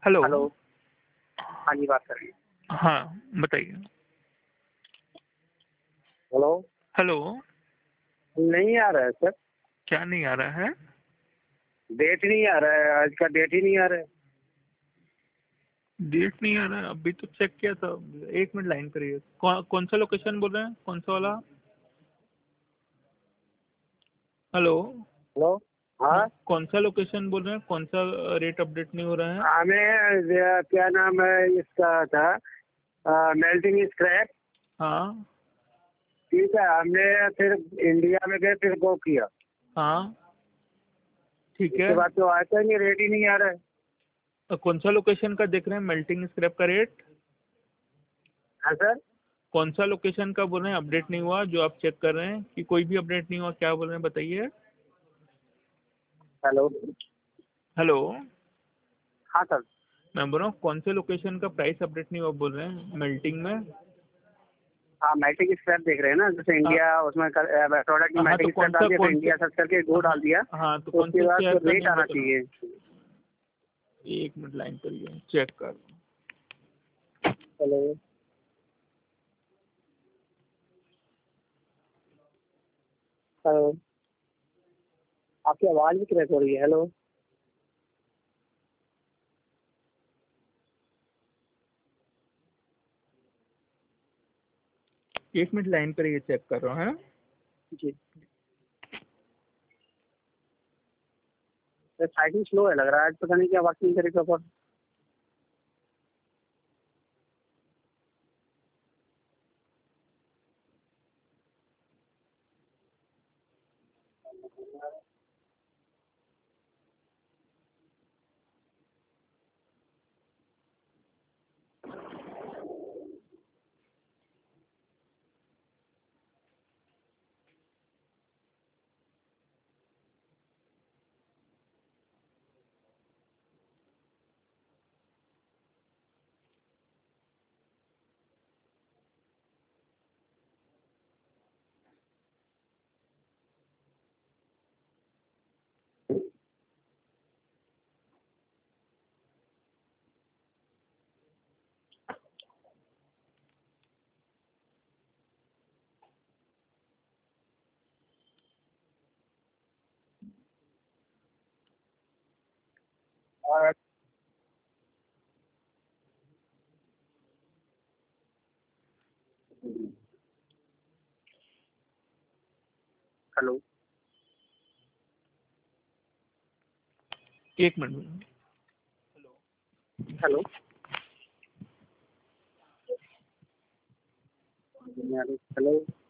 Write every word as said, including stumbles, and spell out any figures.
Hello. Hello. हाँ जी, बात कर रही हैं। हाँ, बताइए। हेलो। हेलो। नहीं आ रहा है सर। क्या नहीं आ रहा है? डेट नहीं आ रहा है, आज का डेट ही नहीं आ रहा है। डेट नहीं आ रहा है? अभी तो चेक किया था। एक मिनट लाइन करिए। कौन कौन सा लोकेशन बोल रहे हैं? कौन सा वाला? हेलो। हेलो। हाँ। हाँ, कौन सा लोकेशन बोल रहे हैं? कौन सा रेट अपडेट नहीं हो रहा है? हमें जे- क्या नाम है इसका था, मेल्टिंग स्क्रैप। हाँ। ठीक है, हमने फिर इंडिया में गए, फिर गो किया। हाँ, ठीक उसके है। बाद तो आता ही नहीं, रेट ही नहीं आ रहा है। अ, कौन सा लोकेशन का देख रहे हैं मेल्टिंग स्क्रैप का रेट? हाँ सर। कौन सा लोकेशन का बोल रहे हैं अपडेट नहीं हुआ, जो आप चेक कर रहे हैं कि कोई भी अपडेट नहीं हुआ? क्या बोल रहे हैं बताइए। हेलो। हेलो। हाँ सर। मैं बोल रहा हूँ कौन से लोकेशन का प्राइस अपडेट नहीं हुआ बोल रहे हैं मेल्टिंग में? हाँ, मैटिक स्क्रैप देख रहे हैं ना, जैसे हाँ। इंडिया उसमें प्रोडक्ट में हाँ, तो मैटिक स्क्रैप कौन डाल सा दिया, फिर कौन इंडिया से? सर्च करके गो हाँ। डाल दिया। हाँ, तो तो कौन उसके से बाद शहर फिर का रेट नहीं आना बता रहा हूँ। चाहिए। एक मिनट लाइन करिए, चेक कर। हेलो। हेलो। आपकी आवाज भी क्रैक हो रही है। हेलो। एक मिनट लाइन करिए, चेक कर रहा हूँ। है जी। साइकिल स्लो है लग रहा है आज, पता नहीं क्या वर्क नहीं करेगा पर। और हेलो। एक मिनट। हेलो। हेलो।